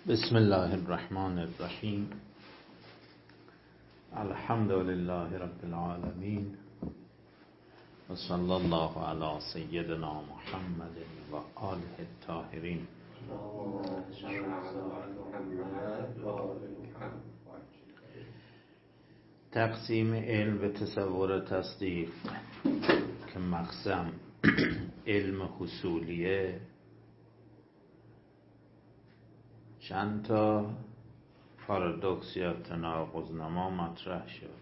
بسم الله الرحمن الرحیم. الحمد لله رب العالمین و صلی الله علی سیدنا محمد و آله الطاهرین. تقسیم علم به تصور و تصدیق که مقسم علم حصولیه چند تا پارادوکس یا تناقض‌نما مطرح شد.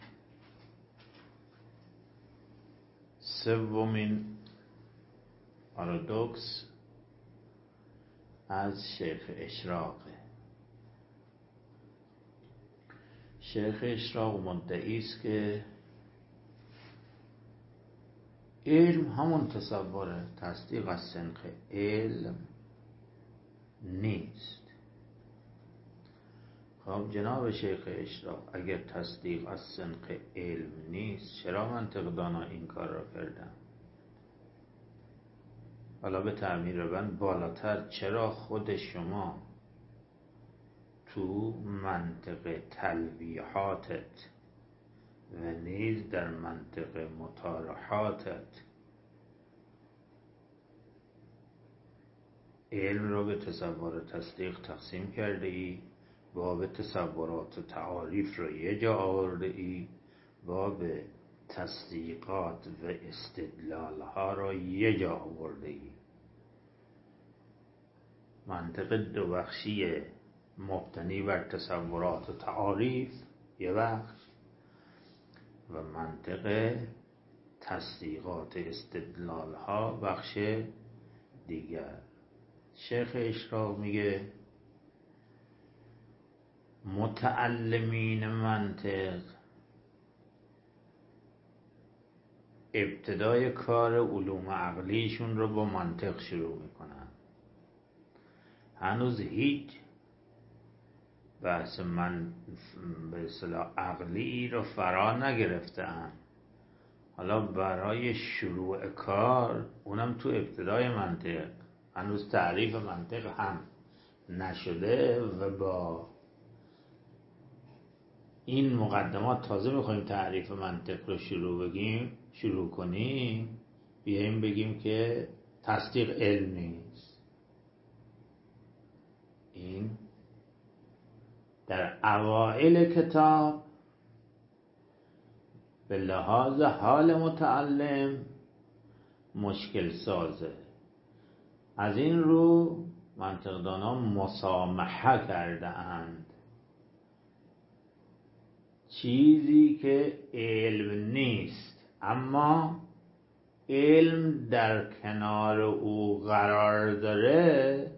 سومین پارادوکس از شیخ اشراقه. شیخ اشراق مدعی است که علم همون تصور تصدیق از سنخ علم نیست. خب جناب شیخ اشراق، اگر تصدیق از سنخ علم نیست چرا منطقدانا این کار را کردن؟ حالا به تعبیر من بالاتر، چرا خود شما تو منطق تلویحاتت و نیز در منطق مطارحاتت علم را به تصور و تصدیق تقسیم کرده ای؟ باب تصورات و تعاریف رو یه جا آورده ای، باب تصدیقات و استدلال ها رو یه جا آورده ای. منطق دو بخشی مبتنی بر تصورات و تعاریف یه بخش و منطق تصدیقات استدلال ها بخش دیگر. شیخ اشراق میگه متعلمین منطق ابتدای کار علوم عقلیشون رو با منطق شروع میکنن. هنوز هیچ بحث به اصطلاح عقلی رو فرا نگرفتن. حالا برای شروع کار، اونم تو ابتدای منطق، هنوز تعریف منطق هم نشده و با این مقدمات تازه میخوایم تعریف منطق رو شروع کنیم، بیاییم بگیم که تصدیق علم نیست. این در اوائل کتاب به لحاظ حال متعلم مشکل سازه. از این رو منطقدانان مسامحه کرده اند. چیزی که علم نیست اما علم در کنار او قرار داره،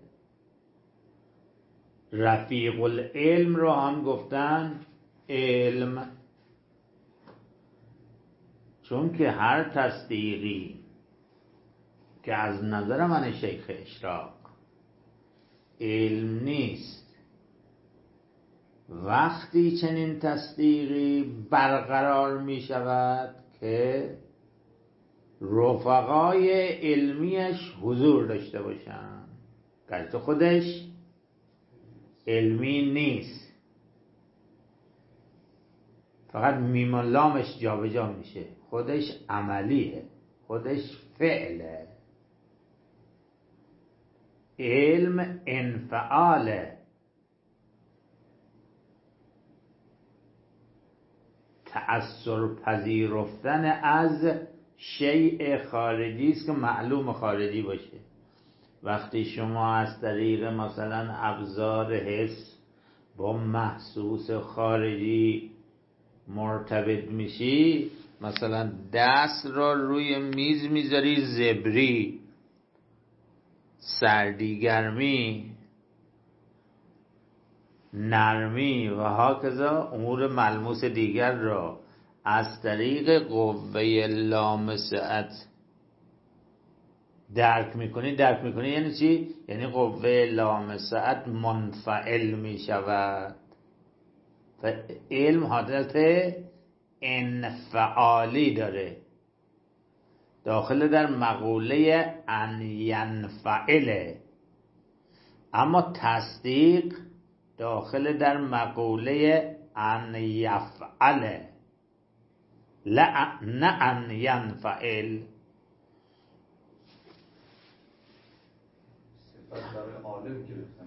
رفیق العلم رو هم گفتن علم. چون که هر تصدیقی که از نظر من شیخ اشراق علم نیست، وقتی چنین تصدیقی برقرار می شود که رفقای علمیش حضور داشته باشن، گرچه خودش علمی نیست، فقط میم و لامش جابجا میشه، خودش عملیه، خودش فعله. علم انفعاله، تأثر پذیرفتن از شیء خارجی است که معلوم خارجی باشه. وقتی شما از طریق مثلا ابزار حس با محسوس خارجی مرتبط میشی، مثلا دست را روی میز میذاری، زبری، سردی، گرمی، نرمی و هاکذا امور ملموس دیگر را از طریق قوه لامسعت درک میکنی یعنی چی؟ یعنی قوه لامسعت منفعل میشود و علم حالت انفعالی داره، داخل در مقوله ان ینفعله. اما تصدیق داخل در مقوله ان یفعل نه ان ینفعل. صفت برای عالم گرفتم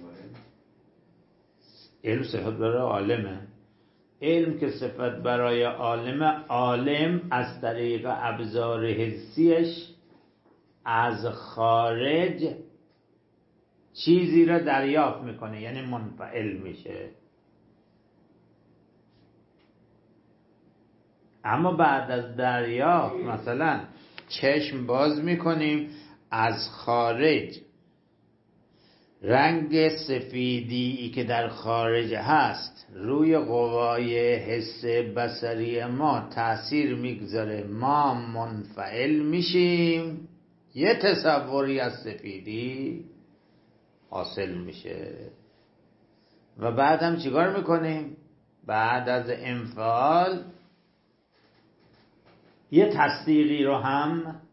علم صفت برای عالمه. علم که صفت برای عالم از طریق ابزار حسیش از خارج چیزی را دریافت میکنه، یعنی منفعل میشه. اما بعد از دریافت مثلا چشم باز میکنیم، از خارج رنگ سفیدی که در خارج هست روی قوای حس بصری ما تأثیر میگذاره، ما منفعل میشیم، یه تصوری از سفیدی حاصل میشه. و بعد هم چیکار میکنیم؟ بعد از انفعال یه تصدیقی رو هم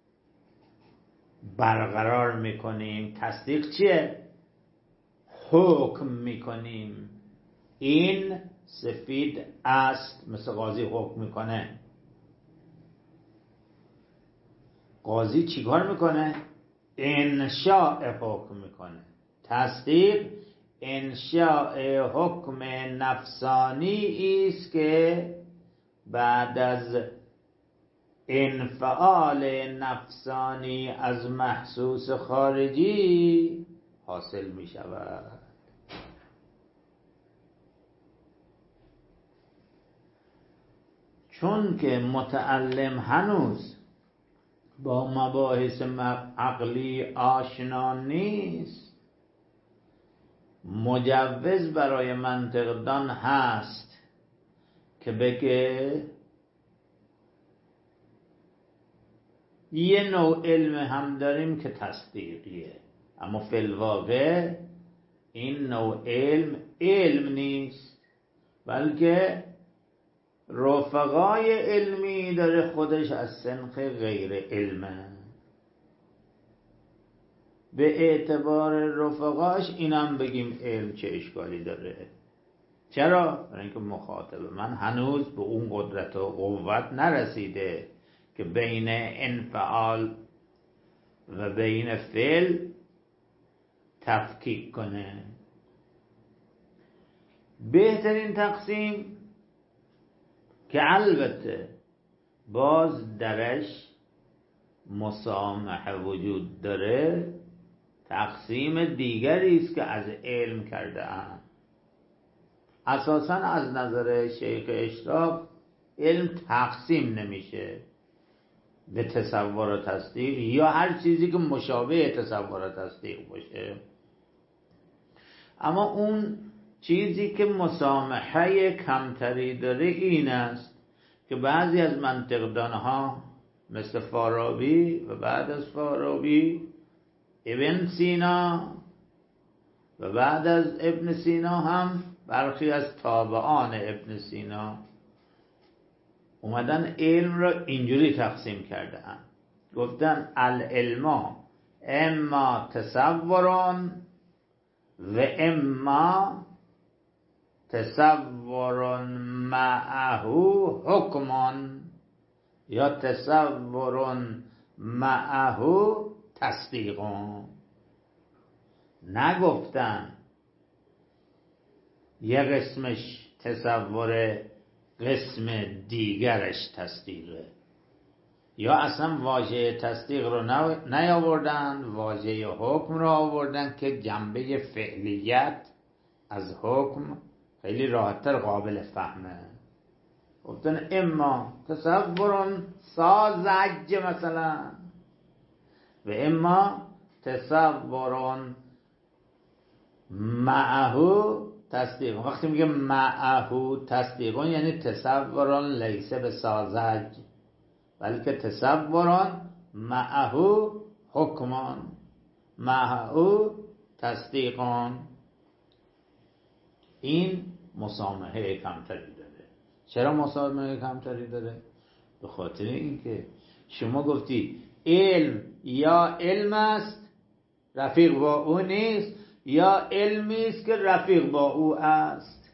برقرار میکنیم. تصدیق چیه؟ حکم میکنیم این سفید است، مثل قاضی حکم میکنه. قاضی چیکار میکنه؟ انشاء حکم میکنه. تصدیق انشاء حکم نفسانی است که بعد از انفعال نفسانی از محسوس خارجی حاصل می شود. چون که متعلم هنوز با مباحث عقلی آشنا نیست، مجوز برای منطقدان هست که بگه یه نوع علم هم داریم که تصدیقیه، اما فی الواقع این نوع علم نیست، بلکه رفقای علمی داره خودش از سنخ غیر علمه. به اعتبار رفقاش اینم بگیم علم چه اشکالی داره. چرا؟ برای اینکه مخاطب من هنوز به اون قدرت و قوت نرسیده که بین انفعال و بین فعل تفکیک کنه. بهترین تقسیم که البته باز درش مسامحه وجود داره، تقسیم دیگری است که از علم کرده اند. اساساً از نظر شیخ اشراق علم تقسیم نمیشه به تصور و تصدیق یا هر چیزی که مشابه تصور و تصدیق باشه، اما اون چیزی که مسامحه کمتری داره این است که بعضی از منطقدانها مثل فارابی و بعد از فارابی ابن سینا و بعد از ابن سینا هم برخی از تابعان ابن سینا اومدن علم را اینجوری تقسیم کردن، گفتن العلم اما تصورون و اما تصورون معه حکمان یا تصورون معه تصدیقون. نگفتن یه قسمش تصور، قسم دیگرش تصدیقه، یا اصلا واژه تصدیق رو نیاوردن، واژه حکم رو آوردن که جنبه فعلیت از حکم خیلی راحت‌تر قابل فهمه. گفتن اما تصورون ساذج مثلا و اما تصورون معه تصدیق. وقتی میگه معه تصدیقون یعنی تصورون لیسه به ساذج، بلکه تصورون معه حکمان، معه تصدیقون. این مسامحه کمتری داره. چرا مسامحه کمتری داره؟ به خاطر اینکه شما گفتی علم یا علم است رفیق با اون نیست، یا علمی است که رفیق با او است.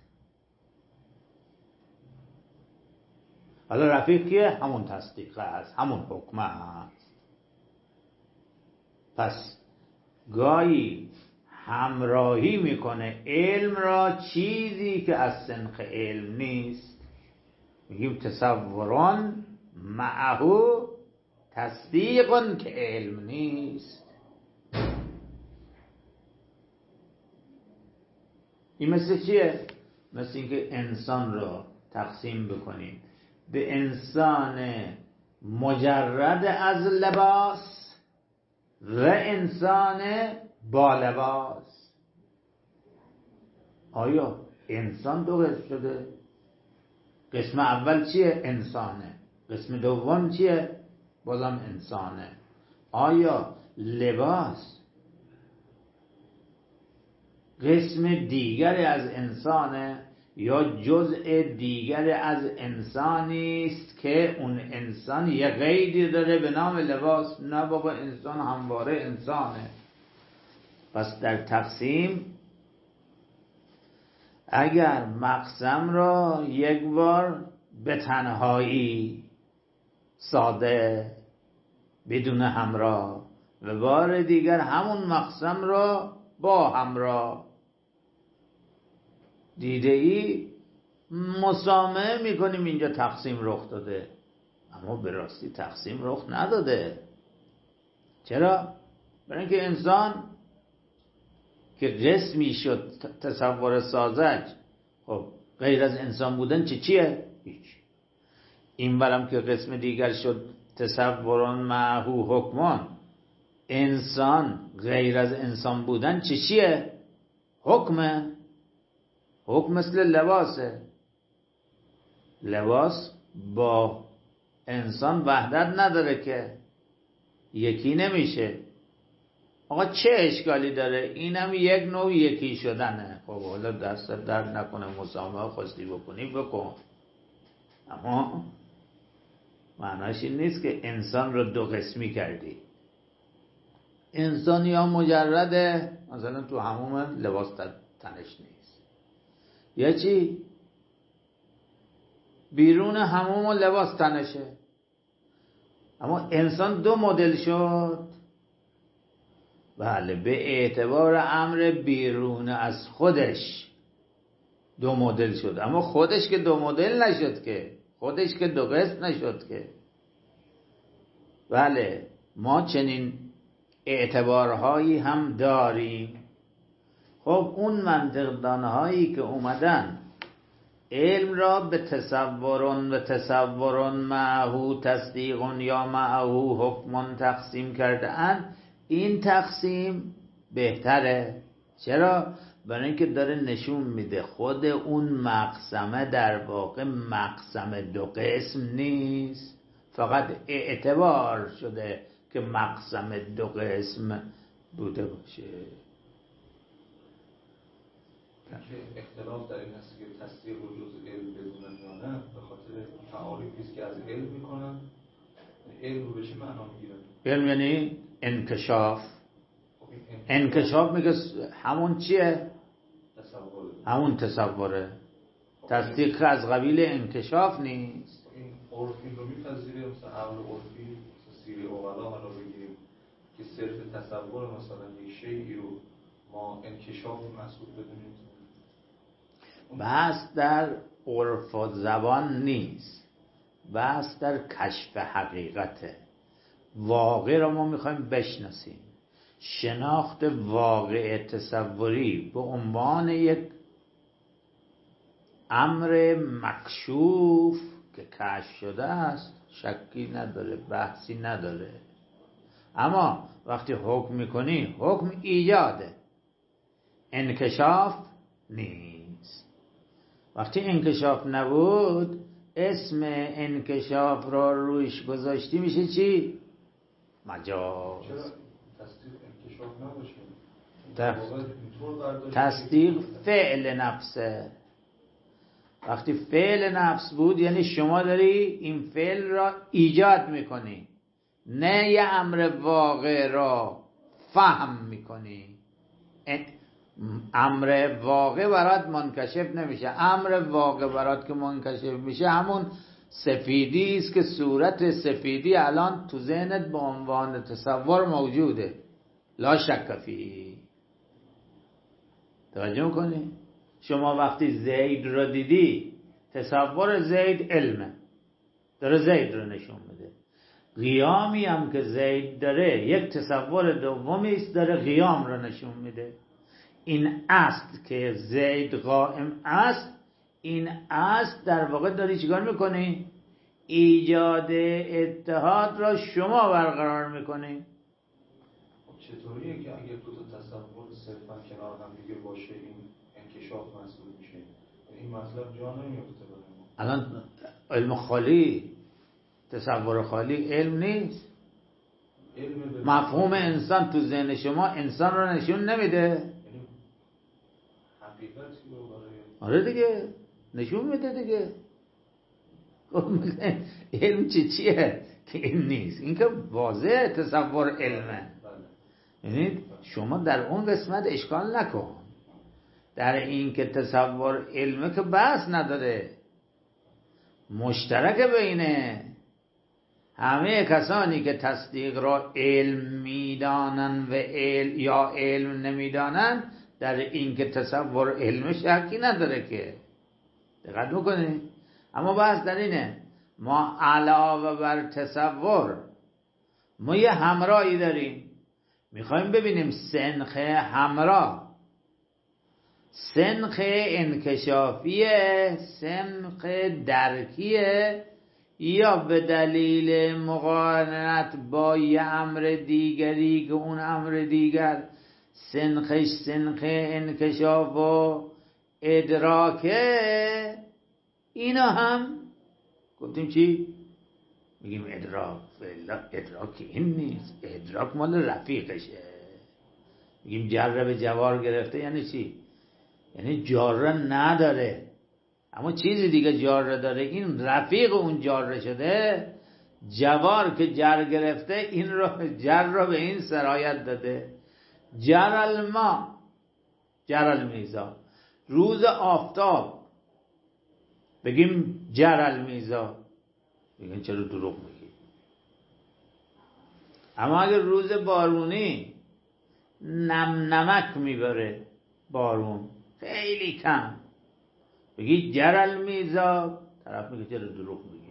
حالا رفیق کیه؟ همون تصدیق است، همون حکم است. پس گاهی همراهی میکنه علم را چیزی که از سنخ علم نیست. میگیم تصوران معه تصدیقون که علم نیست. این مثل چیه؟ مثل اینکه انسان را تقسیم بکنیم به انسان مجرد از لباس و انسان با لباس. آیا انسان دو قسم شده؟ قسم اول چیه؟ انسانه. قسم دوم چیه؟ بازم انسانه. آیا لباس قسم دیگری از انسانه یا جزء دیگری از انسانی است که اون انسان یه قیدی داره به نام لباس؟ نه بابا، انسان همواره انسانه. پس در تقسیم اگر مقسم را یک بار به تنهایی ساده بدون همراه و بار دیگر همون مقسم را با همراه دیده ای، مسامحه میکنیم اینجا تقسیم رخ داده. اما به راستی تقسیم رخ نداده. چرا؟ برای اینکه انسان که قسمی شد تصور سازج، خب غیر از انسان بودن چیه؟ هیچ. این برم که قسم دیگر شد تصوران معهو حکمان، انسان غیر از انسان بودن چیه؟ حکمه. حکم مثل لباسه. لباس با انسان وحدت نداره که یکی نمیشه. آقا چه اشکالی داره؟ اینم یک نوع یکی شدنه. خب حالا دست درد نکنه، مسامحه خواستی بکنی بکن، اما معناش این نیست که انسان رو دو قسمی کردی. انسان یا مجرده، مثلا تو هموم لباس تنش نیست، یا چی؟ بیرون هموم لباس تنشه. اما انسان دو مدل شد. بله، به اعتبار امر بیرون از خودش دو مدل شد، اما خودش که دو مدل نشد که، خودش که دو قسم نشد که. بله، ما چنین اعتبارهایی هم داریم. خب اون منطقدانهایی که اومدن علم را به تصورون و تصورون معهو تصدیقون یا معهو حکمون تقسیم کرده اند، این تقسیم بهتره. چرا؟ برای اینکه داره نشون میده خود اون مقسمه در واقع مقسم دو قسم نیست، فقط اعتبار شده که مقسم دو قسم بوده باشه. که اختلاف در این هست که تصدیق و جز علم بدونن یا نه، به خاطر تعاریفی است که از علم میکنن. علم رو به چه معنا میگیرن؟ علم یعنی انکشاف. انکشاف میگه همون چیه؟ تصوره. همون تصوره. تصدیق از قبیل انکشاف نیست. این عرفی رو میپذیره، مثلا عقل عرفی، مثلا سیری اولا حالا بگیریم که صرف تصور مثلا یک شیئی رو ما انکشاف محسوب بدونیم. بحث در عرف و زبان نیست، بحث در کشف حقیقته. واقع را ما میخوایم بشناسیم. شناخت واقع تصوری به عنوان یک امر مکشوف که کشف شده است شکی نداره، بحثی نداره. اما وقتی حکم میکنی، حکم ایجاده، انکشاف نیست. وقتی انکشاف نبود، اسم انکشاف را روش گذاشتی، میشه چی؟ مجاز. چرا تصدیق انکشاف نباشه؟ تصدیق فعل نفسه. وقتی فعل نفس بود یعنی شما داری این فعل را ایجاد میکنی، نه یه امر واقع را فهم میکنی. امر واقع برات منکشف نمیشه. امر واقع برات که منکشف میشه همون سفیدی است که صورت سفیدی الان تو ذهنت به عنوان تصور موجوده، لا شک فیه. توجه میکنی؟ شما وقتی زید رو دیدی، تصور زید علمه، داره زید رو نشون میده. قیامی هم که زید داره یک تصور دومی است، داره قیام رو نشون میده. این است که زید قائم است، این است در واقع داری چیکار میکنی؟ ایجاد اتحاد را شما برقرار میکنی. چطوریه که اگر دو تا تصور صرفا کنار هم دیگه باشه این انکشاف محسوب میشه؟ این مطلب جا نمیفته برای ما. الان علم خالی، تصور خالی علم نیست. مفهوم انسان تو ذهن شما انسان رو نشون نمیده. یعنی حقیقتی رو برای آره دیگه نشون میده دیگه. علم چیه که این نیست؟ این که واضحه تصور علمه. یعنی شما در اون قسمت اشکال نکن، در این که تصور علمه که بحث نداره، مشترک بینه همه کسانی که تصدیق را علم میدانن و یا علم نمیدانن، در این که تصور علم شکی نداره که. دقت میکنی؟ اما بحث در اینه ما علاوه بر تصور ما یه همراهی داریم، میخوایم ببینیم سنخ همراه سنخ انکشافیه، سنخ درکیه، یا به دلیل مقارنت با یه امر دیگری که اون امر دیگر سنخش سنخ انکشاف و ادراکه. اینا هم گفتیم چی؟ میگیم ادراک. ادراک این نیست، ادراک مال رفیقشه. میگیم جره به جوار گرفته یعنی چی؟ یعنی جاره نداره اما چیزی دیگه جاره داره. این رفیق اون جاره شده، جوار که جر گرفته این رو جر رو به این سرایت داده. جر الماء جر المیزان، روز آفتاب بگیم جر المیزان، بگیم چرا دروغ میگی؟ اما اگر روز بارونی نمک میبره بارون خیلی کم، بگی جر المیزان، طرف میگه چرا دروغ میگی؟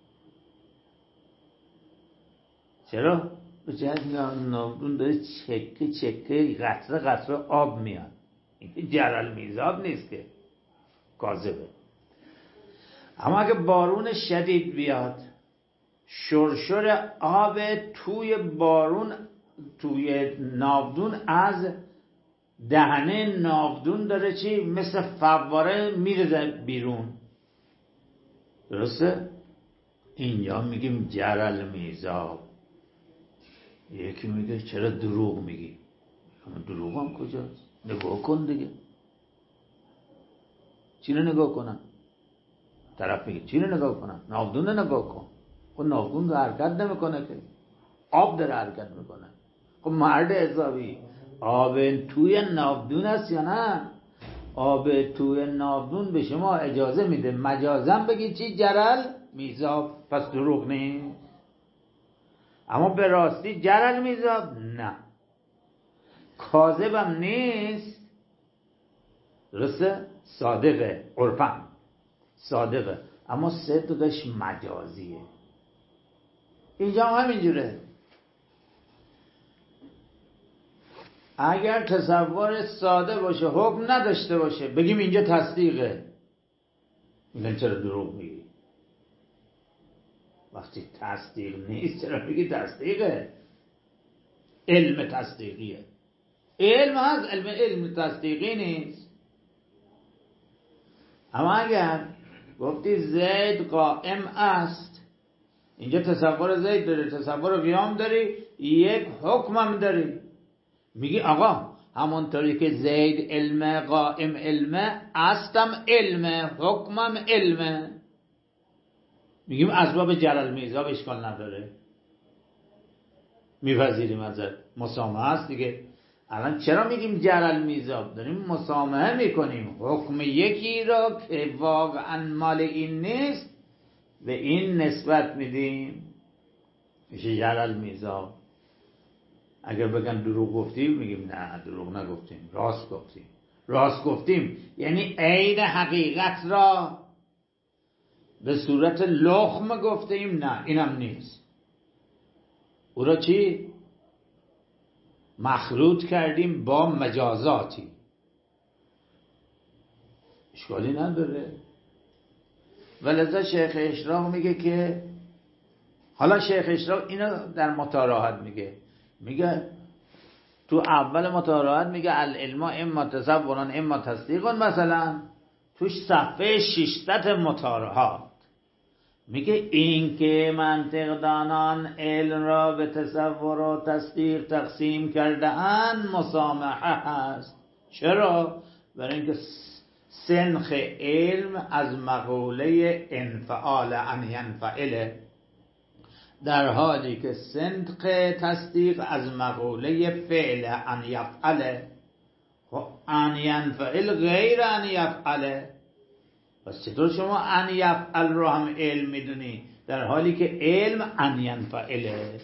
چرا؟ به جهت ناودون داره چکه چکه قطره قطره آب میاد. این جر المیزان نیست که، کاذبه. اما اگه بارون شدید بیاد، شرشر آب توی بارون توی ناودون از دهنه ناودون داره چی؟ مثل فواره میره بیرون. درسته؟ اینجا میگیم جر المیزان. یکی میگه چرا دروغ میگی؟ دروغ هم کجاست؟ نگاه کن دیگه. چی رو نگاه کنم؟ طرف میگه چی رو نگاه کنم؟ ناودون رو نگاه کن. خب ناودون رو حرکت نمیکنه که، آب داره حرکت میکنه. خب مرد حسابی، آب توی ناودون است یا نه؟ آب توی ناودون به شما اجازه میده مجازم بگی چی؟ جرل میزاب. پس دروغ نیست. اما به راستی جرل میزاب نه، کاذبم نیست. درسته؟ صادقه، عرفاً صادقه، اما صدقش مجازیه. اینجا هم همینجوره. اگر تصور ساده باشه، حکم نداشته باشه، بگیم اینجا تصدیقه، میگن چرا دروغ میگی؟ وقتی تصدیق نیست چرا میگی تصدیقه؟ علم تصدیقیه. علم هست، علم تصدیقی نیست. اما اگر گفتی زید قائم است، اینجا تصور زید داری، تصور قیام داری، یک حکم هم داری. میگی آقا همونطوری که زید علم، قائم علم، استم علم، حکمم علم. میگیم اسباب جلل میزاب اشکال نداره، میپذیریم ازت، مسامحه هست دیگه. الان چرا میگیم جرل میزاب؟ داریم مسامحه میکنیم حکم یکی را که واقعا مال این نیست به این نسبت میدیم، میشه جرل میزاب. اگر بگن دروغ گفتیم میگیم نه دروغ نگفتیم، راست گفتیم. راست گفتیم یعنی عین حقیقت را به صورت لخم گفتیم، نه اینم نیست. او را چی؟ مخلوط کردیم با مجازاتی، اشکالی نداره. ولذا شیخ اشراق میگه که حالا شیخ اشراق اینو در متاراحت میگه تو اول متاراحت میگه العلم اما تصورن اما تصدیقن، مثلا توش صفحه 600 متاراحت میگه این که منطق دانان علم را به تصور و تصدیق تقسیم کرده اند مسامحه هست. چرا؟ برای اینکه سنخ علم از مقوله انفعال ان ینفعله، در حالی که سنخ تصدیق از مقوله فعل ان یفعله. و ان ینفعل غیر ان یفعله. پس چطور شما ان یفعل رو هم علم میدونی در حالی که علم ان ینفعله؟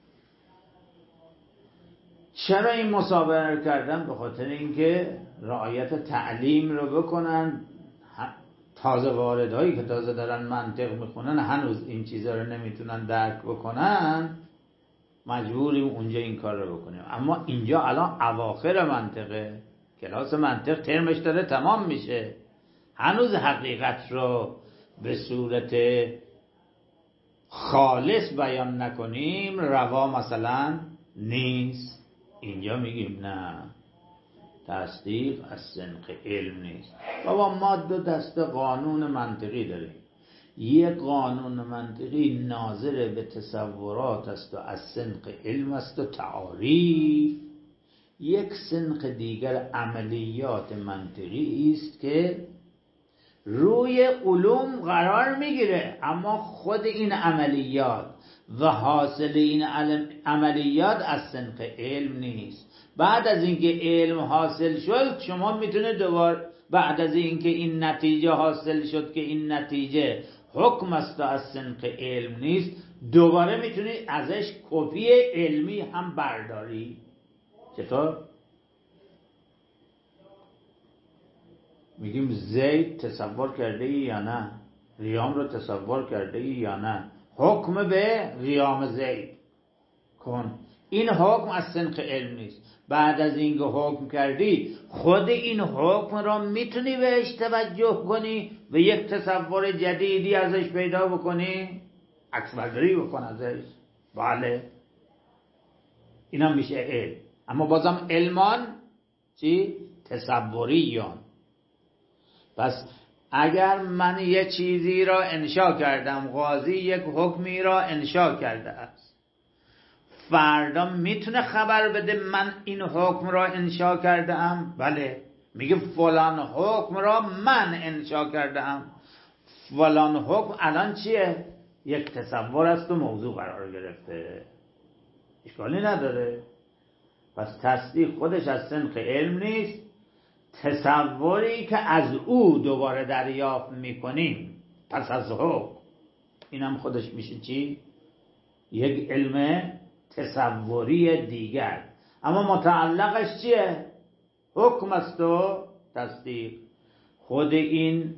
چرا این مسابقه کردن؟ به خاطر اینکه رعایت تعلیم رو بکنن. تازه واردهایی که تازه دارن منطق میخونن هنوز این چیزا رو نمیتونن درک بکنن، مجبوریم اونجا این کار رو بکنیم. اما اینجا الان اواخر منطقه، کلاس منطق ترمش داره تمام میشه، هنوز حقیقت رو به صورت خالص بیان نکنیم روا مثلا نیست. اینجا میگیم نه، تصدیق از سنخ علم نیست. بابا ما دو دسته قانون منطقی داریم، یک قانون منطقی ناظر به تصورات است و از سنخ علم است و تعاریف، یک سنخ دیگر عملیات منطقی است که روی علوم قرار میگیره، اما خود این عملیات و حاصل این عملیات از سنخ علم نیست. بعد از اینکه علم حاصل شد شما میتونه دوباره بعد از اینکه این نتیجه حاصل شد که این نتیجه حکم است و از سنخ علم نیست، دوباره میتونی ازش کپی علمی هم برداری. چطور؟ میگیم زید تصور کرده ای یا نه؟ قیام رو تصور کرده ای یا نه؟ حکم به قیام زید کن. این حکم از سنخ علم نیست. بعد از اینکه حکم کردی خود این حکم را میتونی بهش توجه کنی و یک تصور جدیدی ازش پیدا بکنی، عکس برداری بکن ازش. بله این هم میشه علم. اما بازم علمان چی؟ تصوریان. پس اگر من یه چیزی را انشا کردم، قاضی یک حکمی را انشا کرده است، فردا میتونه خبر بده من این حکم را انشا کرده ام؟ بله، میگه فلان حکم را من انشا کرده ام. فلان حکم الان چیه؟ یک تصور است و موضوع قرار گرفته، اشکالی نداره. پس تصدیق خودش از سنخ علم نیست، تصوری که از او دوباره دریافت میکنیم پس از حکم، اینم خودش میشه چی؟ یک علم تصوری دیگر، اما متعلقش چیه؟ حکم است و تصدیق. خود این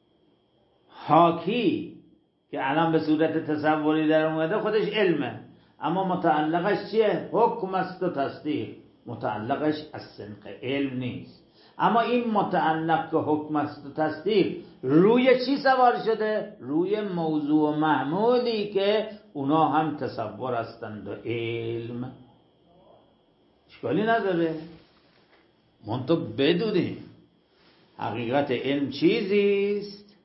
حاکی که الان به صورت تصوری در اومده خودش علمه، اما متعلقش چیه؟ حکم است و تصدیق. متعلقش از سنخ علم نیست. اما این متعلق که حکم است و تصدیق روی چی سوار شده؟ روی موضوع و معمولی که اونا هم تصور هستند و علم. اشکالی نداره. منتها بدونیم حقیقت علم چیزیست،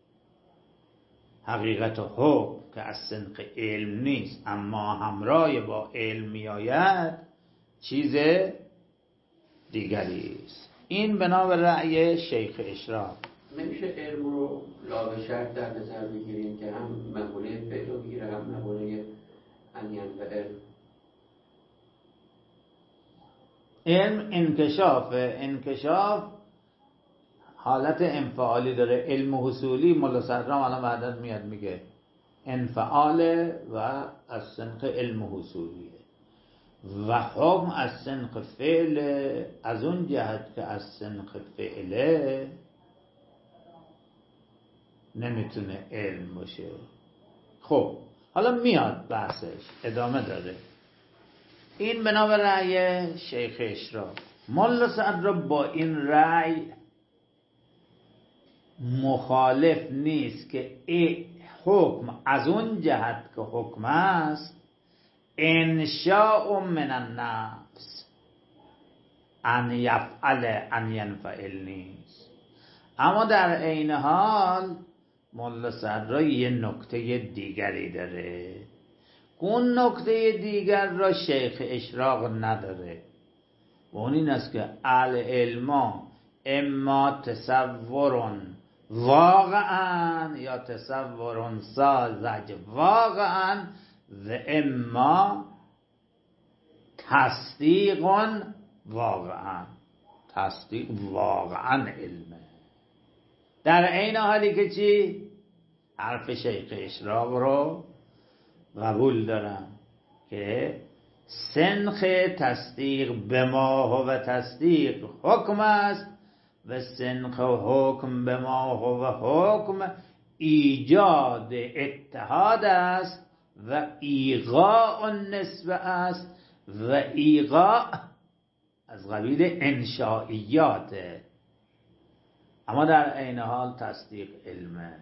حقیقت حکم که از سنخ علم نیست اما همراه با علم می آید چیز دیگری است. این بنا به رأی شیخ اشراق. نمیشه علم رو لا به شرط در نظر بگیریم که هم مقوله فعل رو بگیره هم مقوله ان ینفعل؟ علم انکشاف حالت انفعالی داره. علم حصولی ملا صدرام الان بعداً میاد میگه انفعال و از سنخ علم حصولیه و حکم از سنخ فعل، از اون جهت که از سنخ فعله نمیتونه علم باشه. خب حالا میاد بحثش ادامه داره. این بنا به رأی شیخ اشراق. ملا صدرام با این رأی مخالف نیست که حکم از اون جهت که حکم است انشاء من النفس ان یفعل ان ینفعل نیست، اما در عین حال ملا صدرا یه نکته دیگری داره. اون نکته دیگر را شیخ اشراق نداره و اون این است که العلم اما تصور واقعا یا تصور ساذج واقعا و اما تصدیق واقعا. تصدیق واقعا علمه. در عین حالی که چی؟ حرف شیخ اشراق رو قبول دارم که سنخ تصدیق به ما هو تصدیق حکم است و سنخ حکم به ما هو حکم ایجاد اتحاد است و ایقاع نسبه است و ایقاع از قبیل انشائیاته، اما در عین حال تصدیق علمه.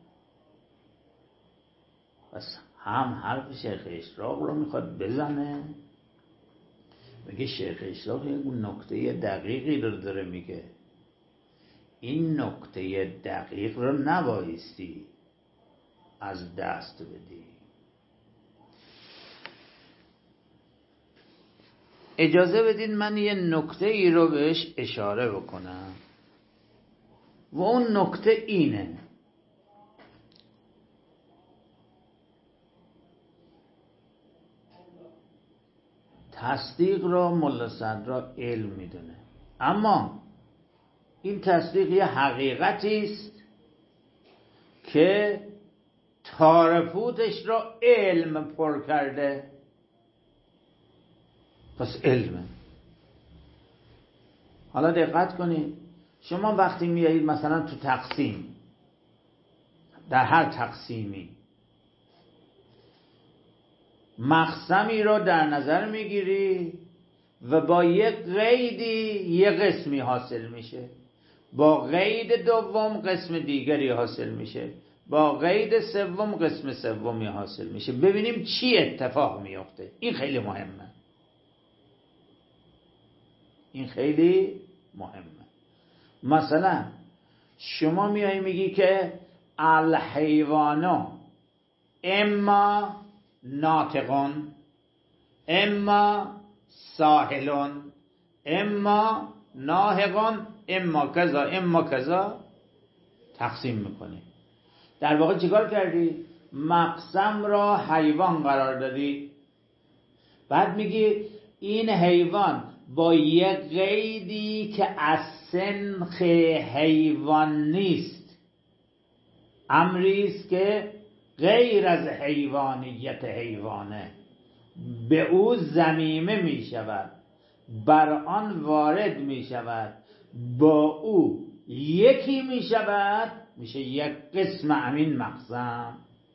پس هم حرف شیخ اشراق رو میخواد بزنه، میگه شیخ اشراق یک نکته دقیقی رو داره میگه، این نکته دقیق رو نبایستی از دست بدی. اجازه بدین من یه نکته ای رو بهش اشاره بکنم و اون نکته اینه: تصدیق را ملا صدرا علم میدونه، اما این تصدیق یه حقیقتی است که تارپوتش را علم پر کرده، پس علمه. حالا دقت کنید، شما وقتی میایید مثلا تو تقسیم، در هر تقسیمی مقسمی رو در نظر میگیری و با یک قیدی یک قسمی حاصل میشه، با قید دوم قسم دیگری حاصل میشه، با قید سوم قسم سومی حاصل میشه. ببینیم چی اتفاق میفته. این خیلی مهمه. این خیلی مهمه. مثلا شما میای میگی که الحیوانو اما ناطقون اما ساحلون اما ناهقون اما کذا اما کذا، تقسیم میکنی. در واقع چیکار کردی؟ مقسم را حیوان قرار دادی، بعد میگی این حیوان با یک قیدی که از سنخ حیوان نیست، امریست که غیر از حیوانیت حیوانه، به او ضمیمه می شود، بر آن وارد می شود، با او یکی می شود، میشه یک قسم امین مقسم.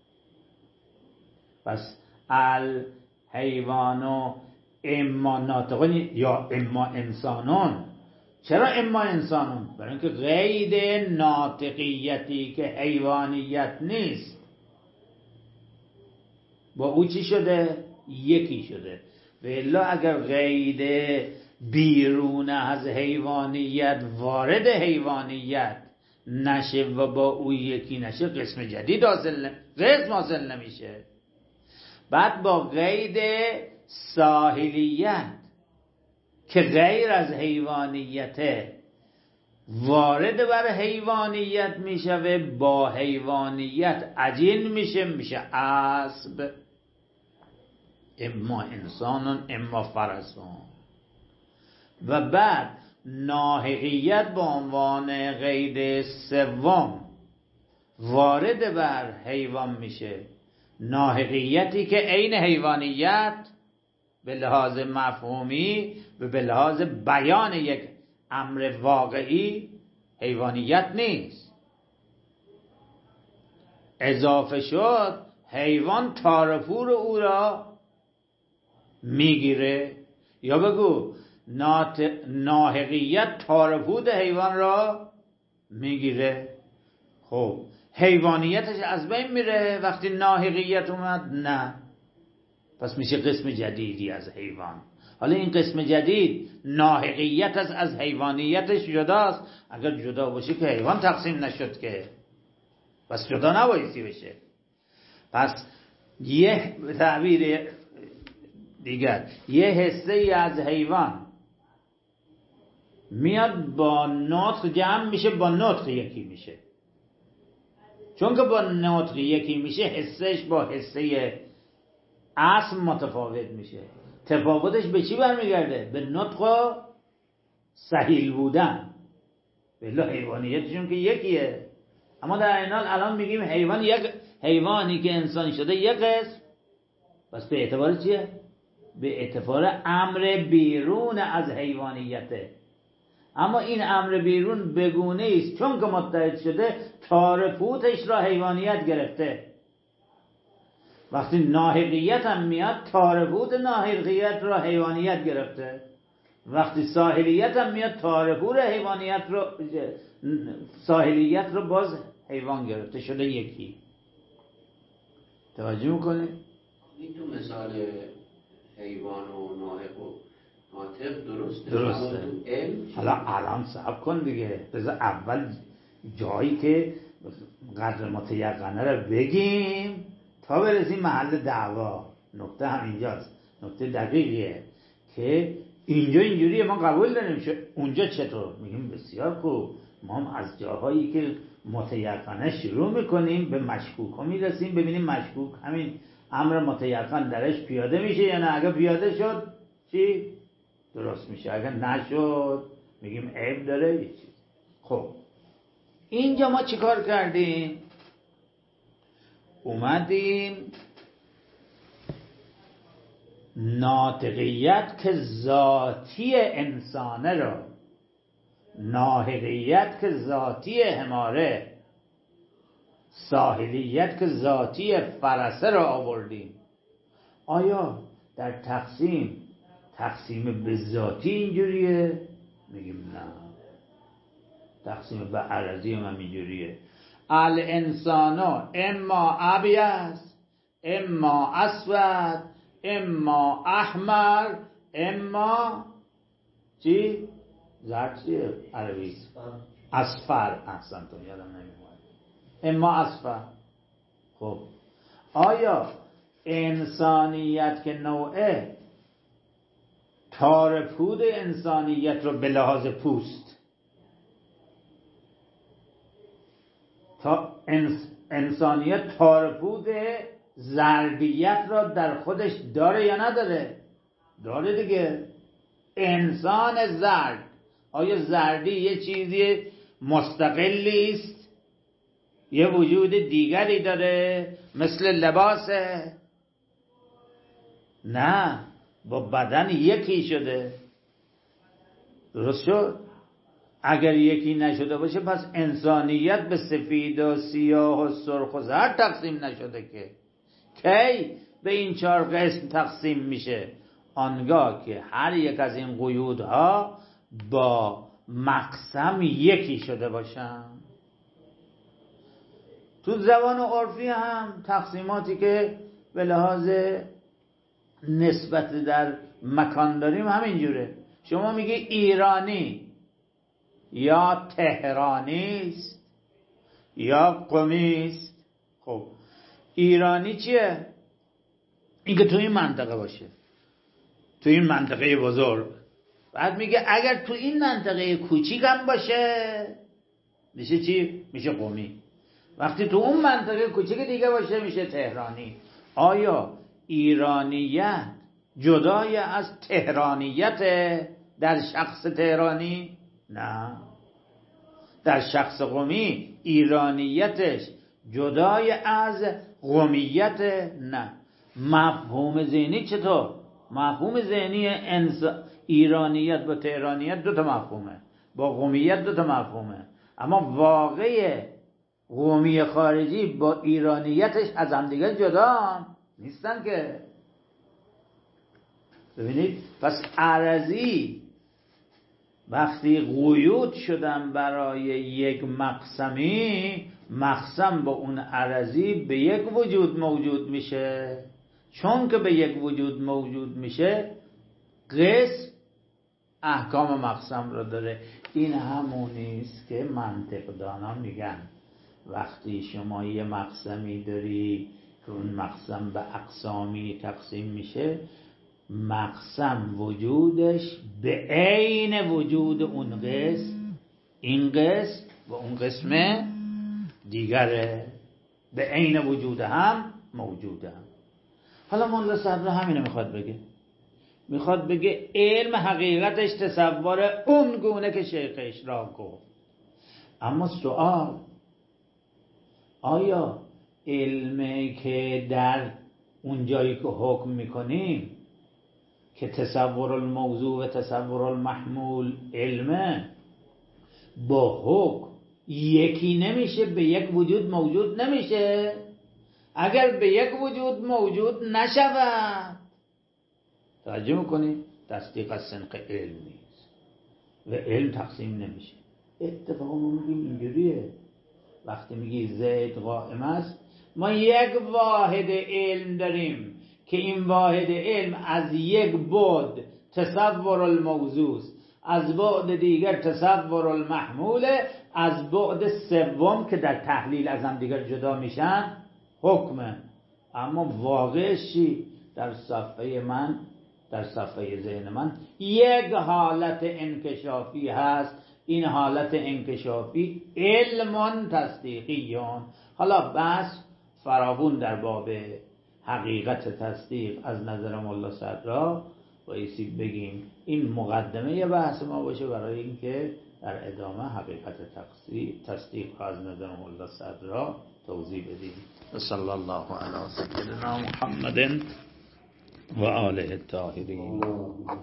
پس الحیوانو اما ناطقون یا اما انسانون. چرا اما انسانون؟ برای اینکه قید ناطقیتی که حیوانیت نیست با او چی شده؟ یکی شده. و الا اگر قید بیرون از حیوانیت وارد حیوانیت نشه و با او یکی نشه، قسم جدید حاصل نمیشه. بعد با قید ساحلیت که غیر از حیوانیت وارد بر حیوانیت میشه و با حیوانیت عجین میشه اسب، اما انسانون اما فرسون. و بعد ناحقیت به عنوان قید سوم وارد بر حیوان میشه. ناحقیتی که عین حیوانیت به لحاظ مفهومی و به لحاظ بیان یک امر واقعی حیوانیت نیست. اضافه شد حیوان تارپور او را میگیره، یا بگو ناحقیت تارپود حیوان را میگیره. خب حیوانیتش از بین میره وقتی ناحقیت اومد؟ نه. پس میشه قسم جدیدی از حیوان. حالا این قسم جدید ناحقیت از حیوانیتش جداست. اگر جدا باشه که حیوان تقسیم نشد که، پس جدا نبایستی بشه. پس یه تعبیر دیگر، یه حصه ای از حیوان میاد با نطق جمع میشه، با نطق یکی میشه. چون که با نطق یکی میشه حسش با حصه اصل متفاوت میشه. تفاوتش به چی برمیگرده؟ به نطق و سهیل بودن. بلا حیوانیتشون که یکیه، اما در این حال الان میگیم حیوانی که انسان شده یک قسم. پس به اعتبار چیه؟ به اعتبار امر بیرون از حیوانیته. اما این امر بیرون بگونه است چون که متحد شده تارپوتش را حیوانیت گرفته. وقتی ناحقیت هم میاد تارپوت ناحقیت را حیوانیت گرفته. وقتی ساحلیت هم میاد تارپور حیوانیت رو ساحلیت رو باز حیوان گرفته، شده یکی. توجه میکنه؟ این تو مثال حیوان و ناحق و ناطق درسته. حالا الان صبر کن دیگه، بذار اول جایی که قدر متیقنه رو بگیم تا برسیم محل دعوا. نکته همینجاست، نکته دقیقیه که اینجا اینجوریه ما قبول داریم، اونجا چطور؟ میگیم بسیار خوب، ما هم از جاهایی که متیقنه شروع میکنیم به مشکوک ها میرسیم، ببینیم مشکوک همین امر متیقن درش پیاده میشه یا نه. اگر پیاده شد چی؟ درست میشه. اگر نشد میگیم عیب داره یه چیز. خب اینجا ما چیکار کردیم؟ اومدیم ناطقیت که ذاتی انسانه را، ناحقیت که ذاتی حماره، ساحلیت که ذاتی فرسه را آوردیم. آیا در تقسیم به ذاتی اینجوریه؟ میگیم نه. تقسیم به عرضی هم اینجوریه. الانسان اما ابیض اما اسود اما احمر اما چی؟ زرد چیه عربی؟ اصفر. احسنتون، یادم نمیاد. اما اصفر. خب آیا انسانیت که نوعه تارپود انسانیت رو به لحاظ پوست، تا انسانیت تارپود زردیت را در خودش داره یا نداره؟ داره دیگه. انسان زرد، آیا زردی یه چیزی مستقلی است؟ یه وجود دیگری داره مثل لباسه؟ نه، با بدن یکی شده. درست شد؟ اگر یکی نشده باشه پس انسانیت به سفید و سیاه و سرخ و زرد تقسیم نشده که. کی به این 4 قسم تقسیم میشه؟ آنگاه که هر یک از این قیودها با مقسم یکی شده باشن. تو زبان عرفی هم تقسیماتی که به لحاظ نسبت در مکان داریم همینجوره. شما میگی ایرانی یا تهرانی است یا قمی است. خب ایرانی چیه؟ این که تو این منطقه باشه، تو این منطقه بزرگ. بعد میگه اگر تو این منطقه کوچیک هم باشه میشه چی؟ میشه قمی. وقتی تو اون منطقه کوچیک دیگه باشه میشه تهرانی. آیا ایرانیت جدای از تهرانیت؟ در شخص تهرانی؟ نه، در شخص قمی ایرانیتش جدای از قومیت. نه. مفهوم ذهنی چطور؟ مفهوم ذهنی ایرانیت با تهرانیت دو تا مفهومه، با قومیت دو تا مفهومه، اما واقع قومی خارجی با ایرانیتش از هم دیگه جدا نیستن که. ببینید پس عرضی وقتی قیود شدن برای یک مقسمی، مقسم با اون عرضی به یک وجود موجود میشه. چون که به یک وجود موجود میشه، قسم احکام مقسم رو داره. این همونیست که منطقدانان میگن وقتی شما یه مقسمی داری که اون مقسم به اقسامی تقسیم میشه، مقسم وجودش به عین وجود اون قسم، این قسم و اون قسم دیگره، به عین وجود هم موجوده. حالا مولا صدر همینو میخواد بگه. میخواد بگه علم حقیقتش تصور اون گونه که شیخ اشراق گفت. اما سوال، آیا علمی که در اون جایی که حکم میکنیم که تصور الموضوع و تصور المحمول علمه، با حکم یکی نمیشه، به یک وجود موجود نمیشه؟ اگر به یک وجود موجود نشود، توجه میکنید، تصدیق از سنق علم نیست و علم تقسیم نمیشه. اتفاقا ما میگیم اینجوریه، وقتی میگی زید قائم است، ما یک واحد علم داریم که این واحد علم از یک بعد تصور الموضوع، از بعد دیگر تصور المحمول، از بعد سوم که در تحلیل از هم دیگر جدا میشن حکمه. اما واقعش چی؟ در صفحه من، در صفحه ذهن من یک حالت انکشافی هست. این حالت انکشافی علم تصدیقیون. حالا بس فراوون در باب حقیقت تصدیق از نظر مولا صدرا بایستی بگیم. این مقدمه بحث ما باشه برای اینکه در ادامه حقیقت تصدیق از نظر مولا صدرا توضیح بدیم. صلی الله علی سیدنا محمد و آله الطاهرین.